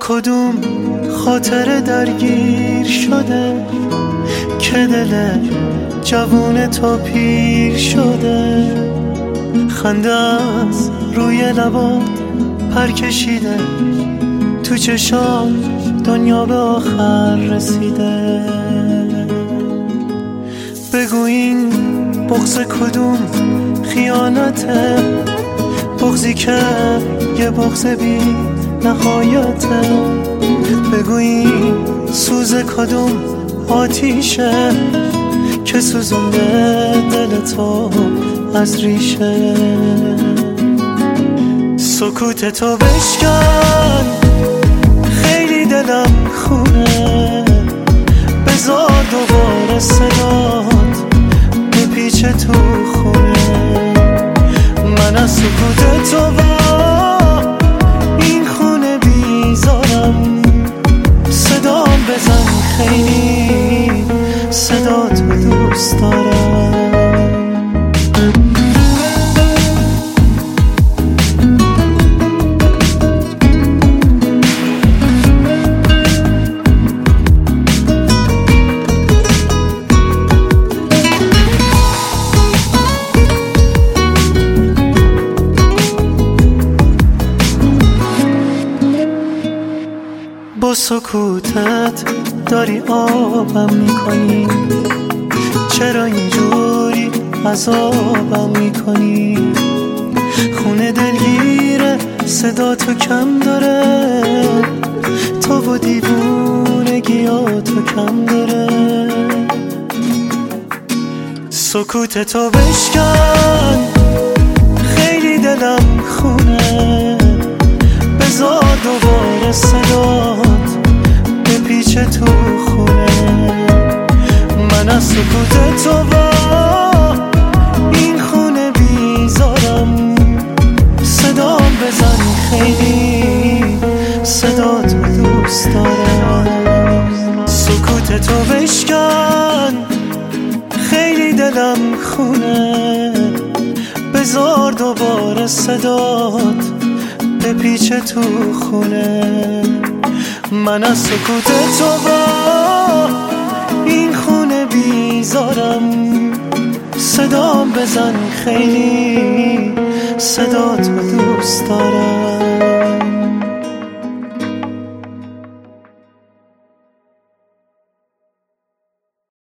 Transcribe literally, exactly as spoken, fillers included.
کدوم خاطر درگیر شده که دل جوون تو پیر شده؟ خنده از روی لبات پر کشیده، تو چشام دنیا به آخر رسیده. بگو این بغض کدوم خیانته، بغضی که یه بغض بی نهایته. بگو این سوز کدوم آتیشه که سوزونده دل تو از ریشه. سکوت تو بشکن، خیلی دلم خونه، بذار دوباره صدات بپیچه تو خونه. من از سکوت تو با این خونه بیزارم، صدام بزن خیلی صدا تو دوست دارم. با سکوتت داری آبم میکنی، چرا اینجوری عذابم میکنی؟ خونه دلگیره، صدا تو کم داره، تو و دیوونگیاتو کم داره. سکوت تو بشکن، خیلی دلم خونه، بذار دوباره صدات بپیچه تو خونه. من از سکوت تو با این خونه بیزارم، صدام بزن خیلی صدا تو دوست دارم. سکوت تو بشکن، خیلی دلم خونه، بذار دوباره صدات بپیچه تو خونه. من از سکوت تو با این خونه بیزارم، صدام بزن خیلی صدا تو دوست دارم.